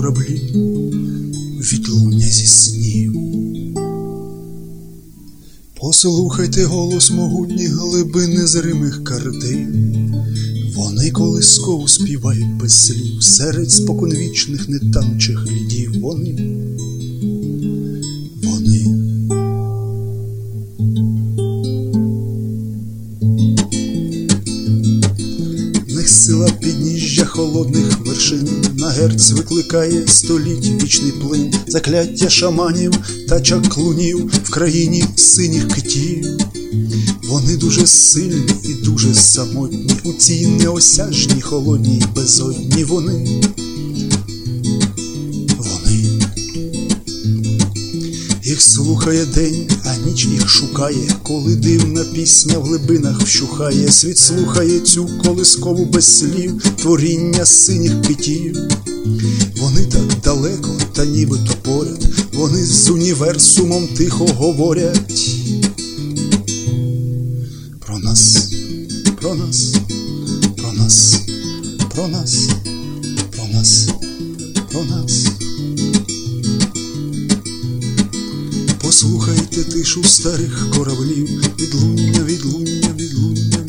кораблі, відлуння зі снів. Послухайте голос могутніх глибин незримих картин. Вони колискову співають без слів серед споконвічних нетамчих лідів. Вони в них сила підніжжя холодних вершин, на герць викликає століть вічний плин, закляття шаманів та чаклунів в країні синіх китів. Вони дуже сильні і дуже самотні у цій неосяжній холодній безодні. Вони їх слухає день, а ніч їх шукає, коли дивна пісня в глибинах вщухає. Світ слухає цю колискову без слів творіння синіх китів. Вони так далеко, та нібито поряд, вони з універсумом тихо говорять про нас, про нас, про нас, про нас, про нас, про нас. Послухайте тишу старих кораблів, відлуння, відлуння, відлуння.